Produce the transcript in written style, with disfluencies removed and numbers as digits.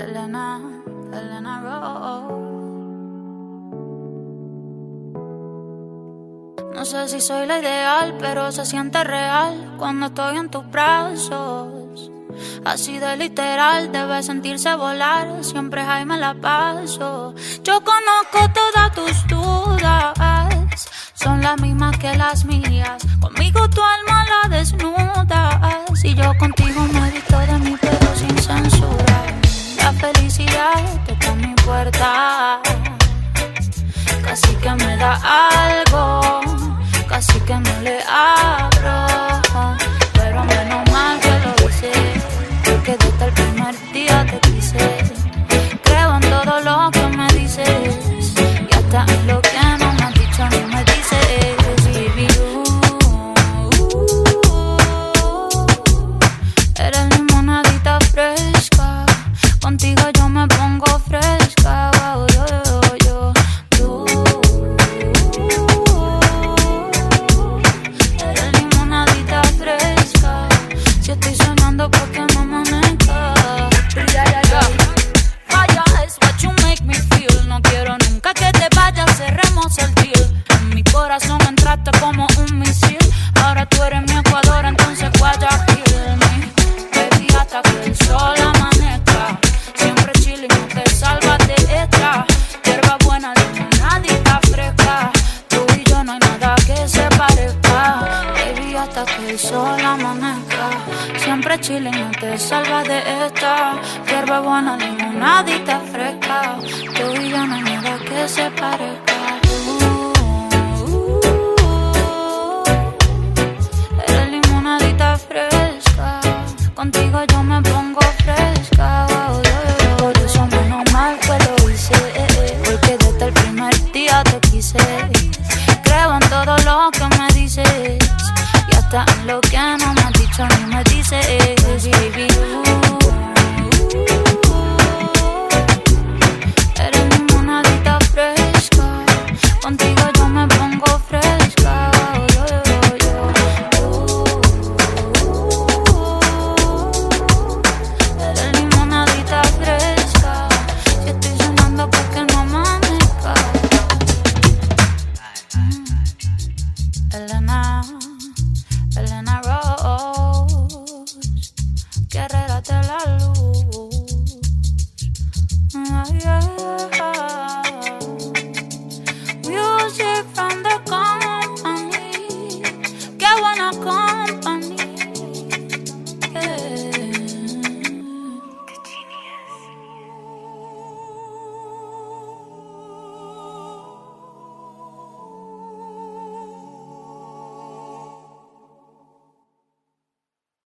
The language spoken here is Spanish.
Elena Rose. No sé si soy la ideal, pero se siente real cuando estoy en tus brazos. Así de literal, debe sentirse volar. Siempre ahí me la paso. Yo conozco todas tus dudas, son las mismas que las mías. Conmigo tu alma la desnudas, y yo contigo me dicto de mí, pero sin censura. La felicidad toca en mi puerta, casi que me da algo, casi que no le abro. Pero menos mal que lo hice, porque desde el primer día te quise. Creo en todo lo que me dices, y hasta en lo que no me has dicho ni me dices. Baby, eres limonadita fresca, contigo yo me pongo fresca. Eres limonadita fresca, si estoy sonando porque no amanezca. Falla es what you make me feel. No quiero nunca que te vayas, cerremos el deal. En mi corazón entraste como un misil. Ahora tú eres mi Ecuador, entonces Guayaquil. Baby, hasta que el sol amanezca, siempre chilling, no te salvas de esta. Hierba buena, limonadita fresca, tú y yo no hay nada que se parezca. Baby, hasta que el sol amanezca, siempre chilling, no te salvas de esta. Hierba buena, limonadita fresca, tú y yo no hay nada que se parezca. Eres limonadita fresca, contigo yo me pongo fresca. Por eso menos mal que lo hice, porque desde el primer día te quise. Creo en todo lo que me dices, y hasta en lo que no me has dicho ni me dices. Baby,